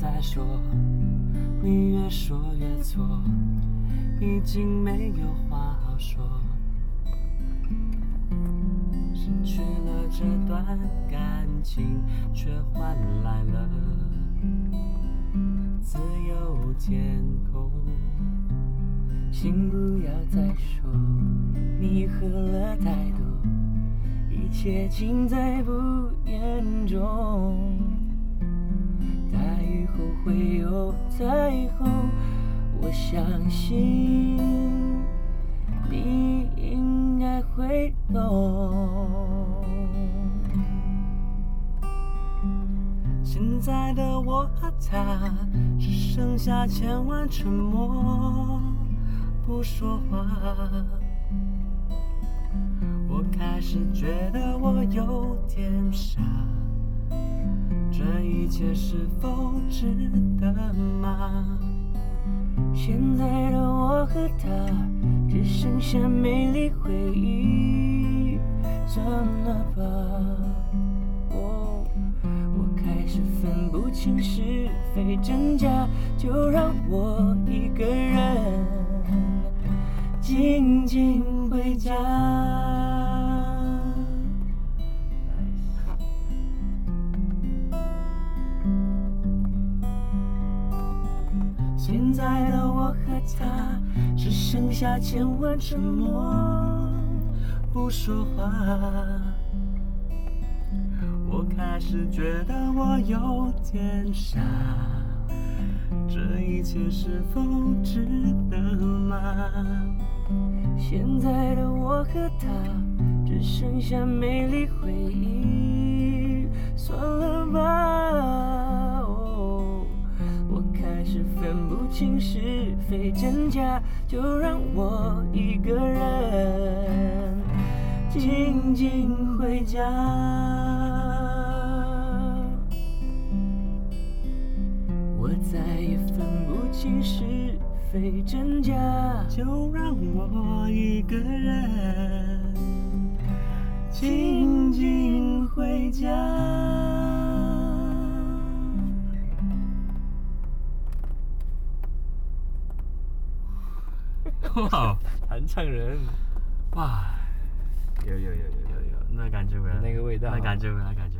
再说，你越说越错，已经没有话好说。失去了这段感情，却换来了自由天空。请不要再说你喝了太多，一切尽在不言中。大雨后会有彩虹，我相信你应该会懂。现在的我和他只剩下千万沉默，不说话。我开始觉得我有点傻，这一切是否值得吗？现在的我和他只剩下美丽回忆，算了吧。我开始分不清是非真假，就让我一个人静静回家。现在的我和他只剩下千万沉默，不说话。我开始觉得我有点傻，这一切是否值得吗？现在的我和他只剩下美丽回忆，算了吧。我开始分不清是非真假，就让我一个人静静回家。我再也分不清是非真假，就让我一个人静静回家。 哇，弹唱人， 哇， 有， 那感觉回来， 那个味道， 那感觉回来，感觉。